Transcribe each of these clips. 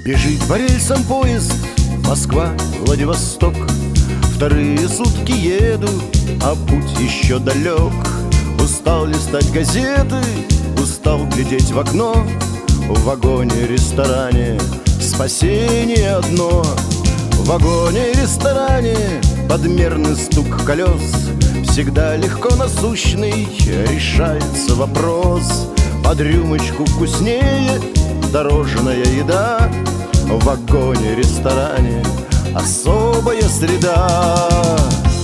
Бежит по рельсам поезд Москва-Владивосток. Вторые сутки еду, а путь еще далек. Устал листать газеты, устал глядеть в окно. В вагоне-ресторане спасение одно. В вагоне-ресторане подмерный стук колес. Всегда легко насущный решается вопрос. Под рюмочку вкуснее дорожная еда. В вагоне-ресторане особая среда.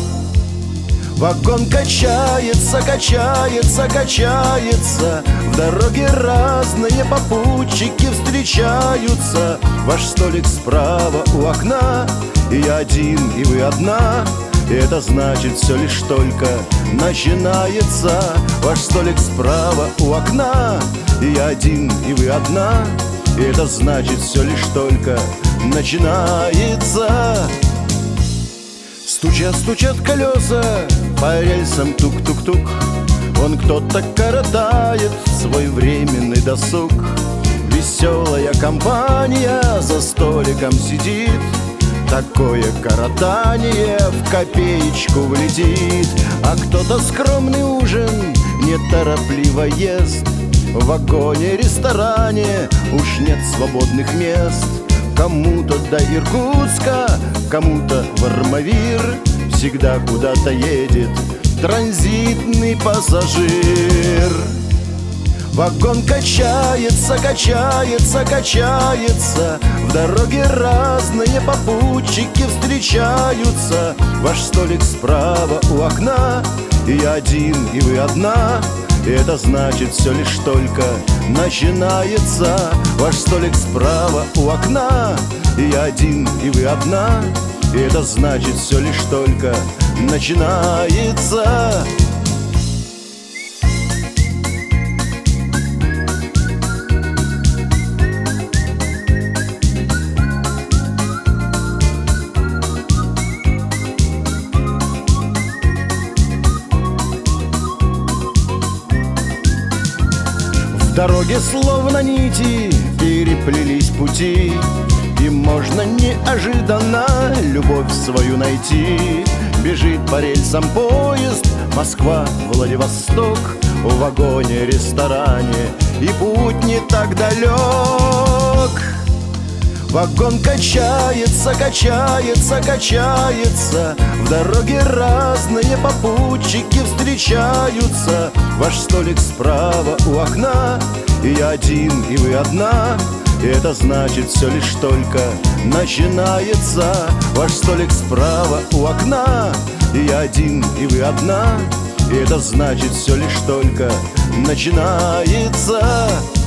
Вагон качается, качается, качается. В дороге разные попутчики встречаются. Ваш столик справа у окна, и я один, и вы одна. И это значит, все лишь только начинается. Ваш столик справа у окна, и я один, и вы одна. И это значит, все лишь только начинается. Стучат, стучат колеса по рельсам, тук-тук-тук. Вон кто-то коротает свой временный досуг. Веселая компания за столиком сидит. Такое коротание в копеечку влетит. А кто-то скромный ужин неторопливо ест. В вагоне-ресторане уж нет свободных мест. Кому-то до Иркутска, кому-то в Армавир. Всегда куда-то едет транзитный пассажир. Вагон качается, качается, качается. В дороге разные попутчики встречаются. Ваш столик справа у окна, и я один, и вы одна. И это значит, все лишь только начинается. Ваш столик справа у окна, и я один, и вы одна. И это значит, все лишь только начинается. В дороге словно нити переплелись пути. И можно неожиданно любовь свою найти. Бежит по рельсам поезд Москва-Владивосток. В вагоне-ресторане и путь не так далек. Вагон качается, качается, качается. В дороге разные попутчики встречаются. Ваш столик справа у окна, и я один, и вы одна. И это значит, все лишь только начинается. Ваш столик справа у окна, и я один, и вы одна. И это значит, все лишь только начинается.